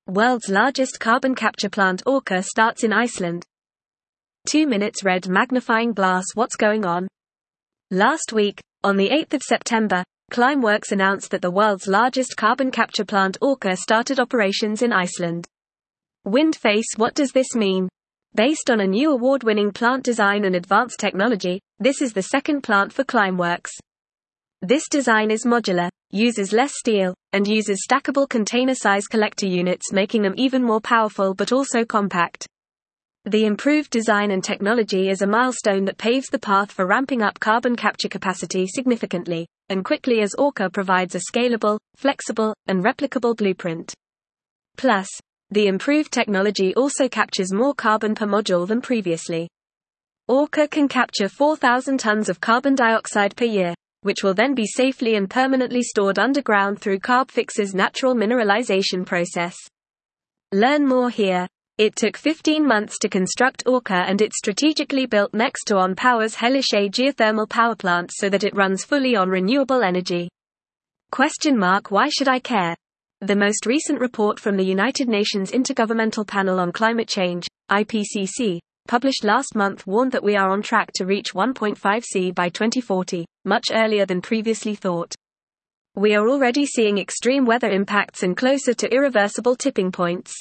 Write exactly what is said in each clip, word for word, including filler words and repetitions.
World's largest carbon capture plant Orca starts in Iceland. two minutes red magnifying glass. What's going on? Last week, on the eighth of September, Climeworks announced that the world's largest carbon capture plant Orca started operations in Iceland. Windface. What does this mean? Based on a new award-winning plant design and advanced technology, this is the second plant for Climeworks. This design is modular, uses less steel, and uses stackable container-size collector units, making them even more powerful but also compact. The improved design and technology is a milestone that paves the path for ramping up carbon capture capacity significantly and quickly, as Orca provides a scalable, flexible, and replicable blueprint. Plus, the improved technology also captures more carbon per module than previously. Orca can capture four thousand tons of carbon dioxide per year, which will then be safely and permanently stored underground through Carbfix's natural mineralization process. Learn more here. It took fifteen months to construct Orca, and it's strategically built next to On Power's Hellishay geothermal power plant so that it runs fully on renewable energy. Question mark. Why should I care? The most recent report from the United Nations Intergovernmental Panel on Climate Change, I P C C, published last month, warned that we are on track to reach one point five C by twenty forty, much earlier than previously thought. We are already seeing extreme weather impacts and closer to irreversible tipping points.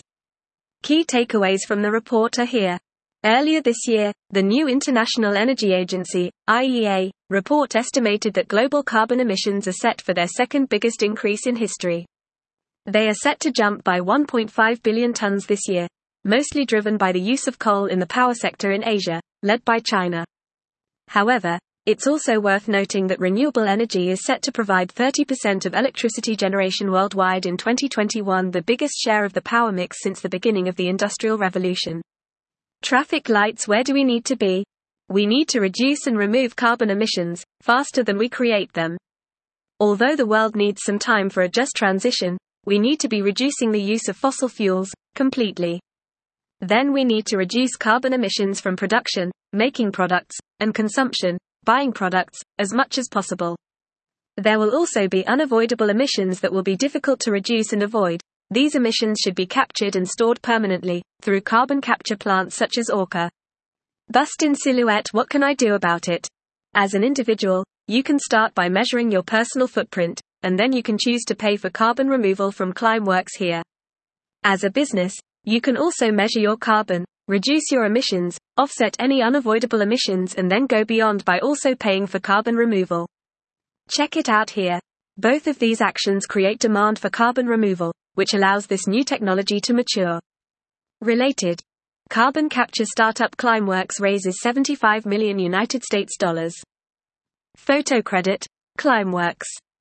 Key takeaways from the report are here. Earlier this year, the new International Energy Agency, I E A, report estimated that global carbon emissions are set for their second biggest increase in history. They are set to jump by one point five billion tons this year, mostly driven by the use of coal in the power sector in Asia, led by China. However, it's also worth noting that renewable energy is set to provide thirty percent of electricity generation worldwide in twenty twenty-one, the biggest share of the power mix since the beginning of the Industrial Revolution. Traffic lights. Where do we need to be? We need to reduce and remove carbon emissions, faster than we create them. Although the world needs some time for a just transition, we need to be reducing the use of fossil fuels, completely. Then we need to reduce carbon emissions from production, making products, and consumption, buying products, as much as possible. There will also be unavoidable emissions that will be difficult to reduce and avoid. These emissions should be captured and stored permanently, through carbon capture plants such as Orca. Bust in silhouette. What can I do about it? As an individual, you can start by measuring your personal footprint, and then you can choose to pay for carbon removal from Climeworks here. As a business, you can also measure your carbon, reduce your emissions, offset any unavoidable emissions, and then go beyond by also paying for carbon removal. Check it out here. Both of these actions create demand for carbon removal, which allows this new technology to mature. Related. Carbon capture startup Climeworks raises seventy-five million United States dollars. Photo credit, Climeworks.